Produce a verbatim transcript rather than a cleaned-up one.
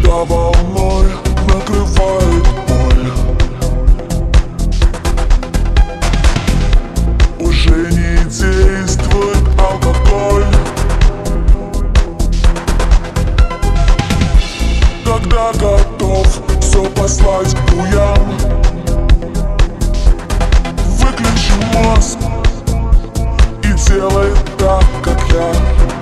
когда волной накрывает боль. Уже не действует алкоголь. Когда готов все послать к буям, выключи мозг и делай так, как я.